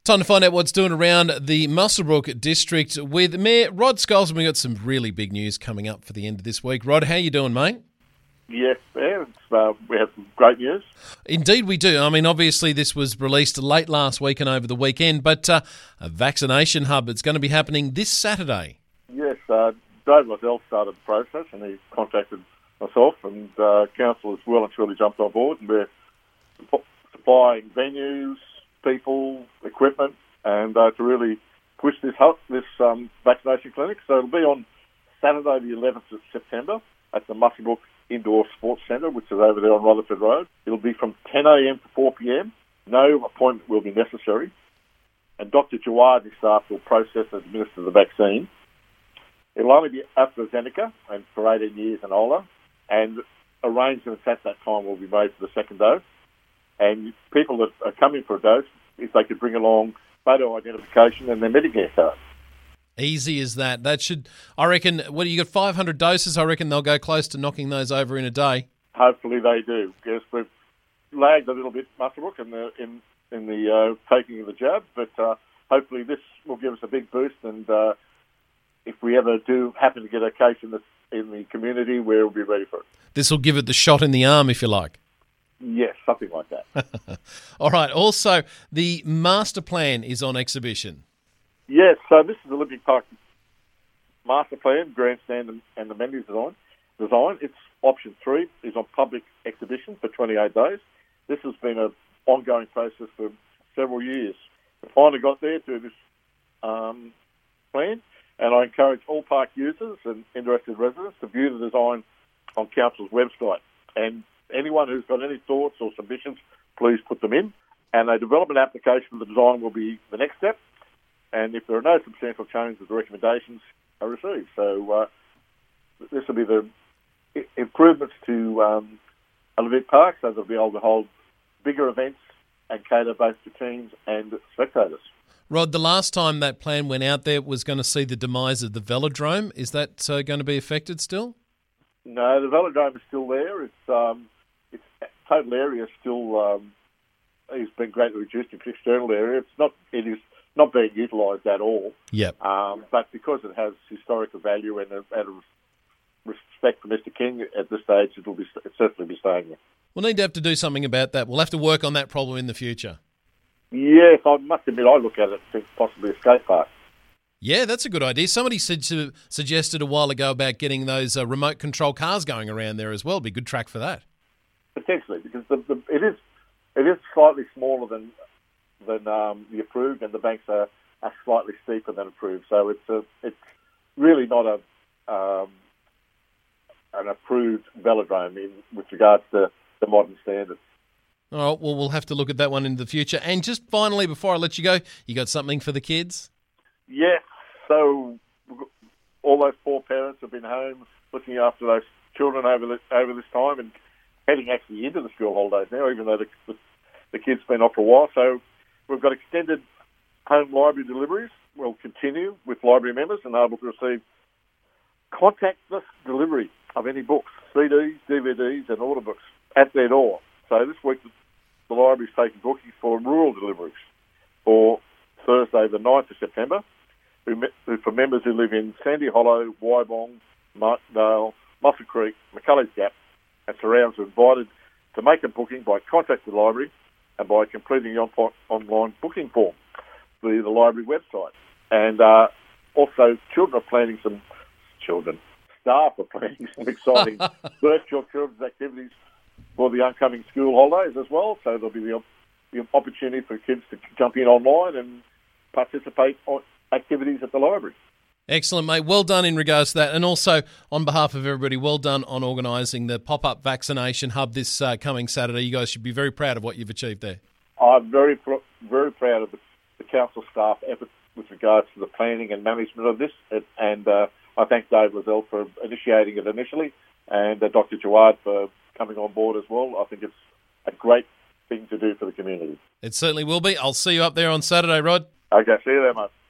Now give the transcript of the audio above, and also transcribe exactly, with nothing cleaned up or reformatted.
Time to find out what's doing around the Muswellbrook district with Mayor Rod Scholes. We've got some really big news coming up for the end of this week. Rod, how you doing, mate? Yes, yeah, uh, we have some great news. Indeed we do. I mean, obviously this was released late last week and over the weekend, but uh, a vaccination hub, it's going to be happening this Saturday. Yes, uh, Dave Liddell started the process and he contacted myself, and uh, council has well and truly jumped on board, and we're supplying venues, people, equipment, and uh, to really push this hub, this um, vaccination clinic. So it'll be on Saturday the eleventh of September at the Muswellbrook Indoor Sports Centre, which is over there on Rutherford Road. It'll be from ten a.m. to four p.m. No appointment will be necessary. And Doctor Jawad and his staff will process and administer the vaccine. It'll only be AstraZeneca and for eighteen years and older. And arrangements at that time will be made for the second dose. And people that are coming for a dose, if they could bring along photo identification and their Medicare card. Easy as that. That should, I reckon, what do you got, five hundred doses? I reckon they'll go close to knocking those over in a day. Hopefully they do. Yes, we've lagged a little bit, Muswellbrook, in the, in, in the uh, taking of the jab, but uh, hopefully this will give us a big boost, and uh, if we ever do happen to get a case in the, in the community, we'll be ready for it. This will give it the shot in the arm, if you like. Yes, something like that. All right. Also, the master plan is on exhibition. Yes, so this is Olympic Park master plan, grandstand and, and the menu design. Design. Its option three is on public exhibition for twenty-eight days. This has been an ongoing process for several years. We finally got there through this um, plan, and I encourage all park users and interested residents to view the design on Council's website. And anyone who's got any thoughts or submissions, please put them in. And a development application for the design will be the next step. And if there are no substantial changes, the recommendations are received. So uh, this will be the improvements to um, Olympic Park, so they'll be able to hold bigger events and cater both to teams and spectators. Rod, the last time that plan went out there was going to see the demise of the velodrome. Is that uh, going to be affected still? No, the velodrome is still there. It's um, its total area is still um, has been greatly reduced in the external area. It's not it is not being utilised at all. Yep. Um, but because it has historical value and out of respect for Mister King at this stage, it'll be it'll certainly be staying there. We'll need to have to do something about that. We'll have to work on that problem in the future. Yes, I must admit, I look at it and think possibly a skate park. Yeah, that's a good idea. Somebody su- suggested a while ago about getting those uh, remote control cars going around there as well. It'd be a good track for that. Potentially, because the, the, it is it is slightly smaller than than um, the approved, and the banks are, are slightly steeper than approved. So it's a, it's really not a um, an approved velodrome in with regards to the modern standards. All right, well, we'll have to look at that one in the future. And just finally, before I let you go, you got something for the kids? Yes. So all those poor parents have been home looking after those children over this, over this time and heading actually into the school holidays now, even though the, the, the kids have been off for a while. So we've got extended home library deliveries. We'll continue with library members and able to receive contactless delivery of any books, C Ds, D V Ds and order books at their door. So this week the library's taking bookings for rural deliveries for Thursday the ninth of September. Who, who for members who live in Sandy Hollow, Wybong, Markdale, Muscle Creek, McCulley's Gap and surrounds are invited to make a booking by contacting the library and by completing the on- online booking form through the library website. And uh, also children are planning some, children, staff are planning some exciting virtual children's activities for the oncoming school holidays as well. So there'll be the, the opportunity for kids to jump in online and participate on activities at the library. Excellent, mate. Well done in regards to that. And also, on behalf of everybody, well done on organising the pop-up vaccination hub this uh, coming Saturday. You guys should be very proud of what you've achieved there. I'm very, very proud of the, the council staff effort with regards to the planning and management of this. And uh, I thank Dave Liddell for initiating it initially and uh, Doctor Jawad for coming on board as well. I think it's a great thing to do for the community. It certainly will be. I'll see you up there on Saturday, Rod. Okay, see you there, mate.